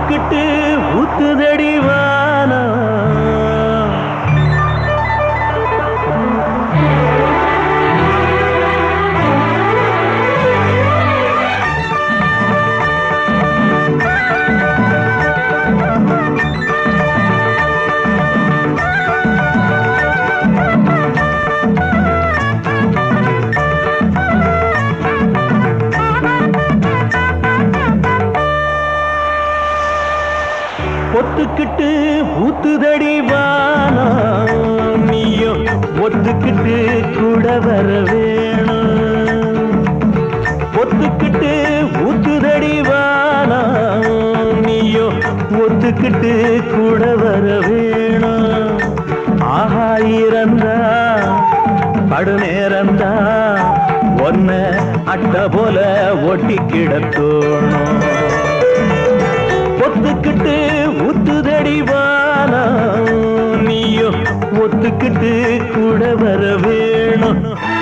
ஒத்துக்கிட்டு ஊத்துதடி வானம். ஒத்துக்கிட்டு ஊத்துதடி வானம், நீயோ ஒத்துக்கிட்டு கூட வர வேணும். ஒத்துக்கிட்டு ஊத்துதடி வானம், நீயோ ஒத்துக்கிட்டு கூட வர வேணும். ஆஹா இறந்தா படுநேரந்தா ஒன்ன அட்ட போல ஒட்டி கிடத்தோணும். ஒத்துக்கிட்டு ஊத்துதடி வானம், நீயோ ஒத்துக்கிட்டு கூட வர வேணும்.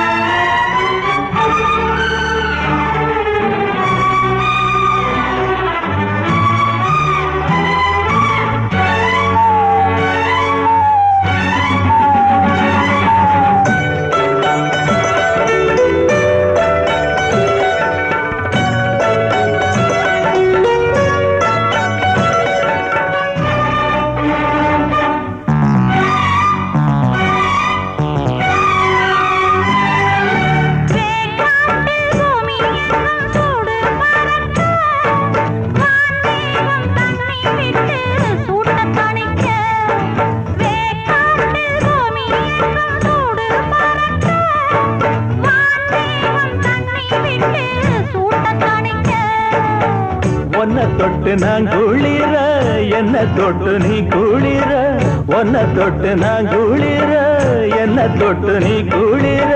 ஒன்ன தொட்டு நான் குளிர, என்ன தொட்டு நீ குளிர. ஒன்ன தொட்டு நான் குளிர, என்ன தொட்டு நீ குளிர.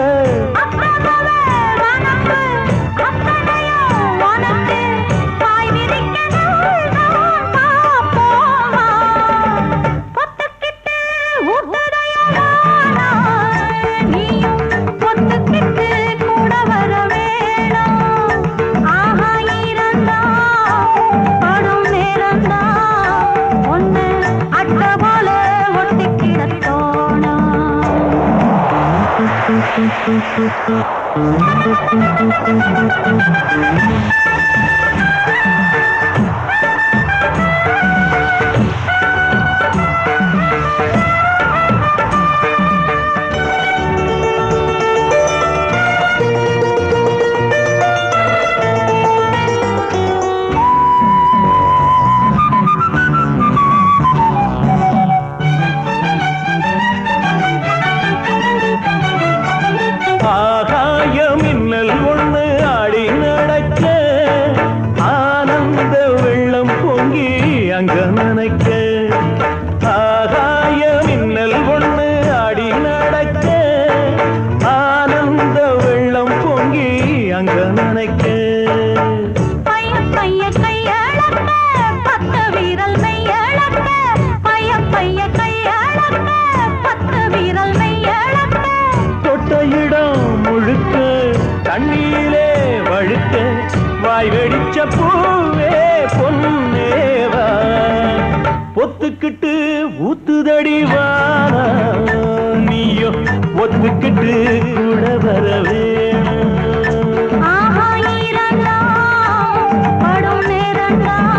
ஆகாய மின்னல் ஒண்ணு ஆடி நடக்க, ஆனந்த வெள்ளம் பொங்கி அங்க நினைக்க. பைய பைய கையளக்க பத்து வீரல் மெய்யளக்க, பைய பைய கையளக்க பத்து வீரல் மெய்யளக்க. தொட்ட இடம் முழுக்க தண்ணீரிலே வழுக்க, வாய் வெடிச்ச பூவே பொன்னேவா. ஒத்துக்கிட்டு ஊத்துதடி வானம், நீயோ ஒத்துக்கிட்டு கூட வர வேணும். ஆஹா இறந்தா படும் நேரந்தா